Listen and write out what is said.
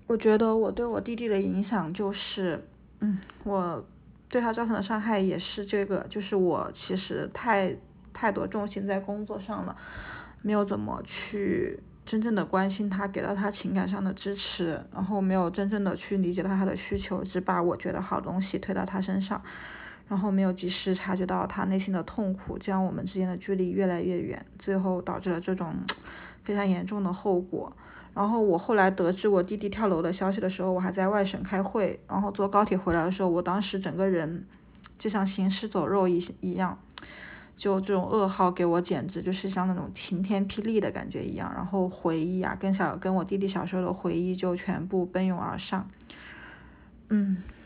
我觉得我对我弟弟的影响就是，我对他造成的伤害也是这个，就是我其实太多重心在工作上了，没有怎么去真正的关心他，给到他情感上的支持，然后没有真正的去理解到他的需求，只把我觉得好东西推到他身上，然后没有及时察觉到他内心的痛苦，这样我们之间的距离越来越远，最后导致了这种非常严重的后果。然后我后来得知我弟弟跳楼的消息的时候，我还在外省开会，然后坐高铁回来的时候，我当时整个人就像行尸走肉一样，就这种噩耗给我简直就是像那种晴天霹雳的感觉一样，然后回忆啊，跟我弟弟小时候的回忆就全部奔涌而上。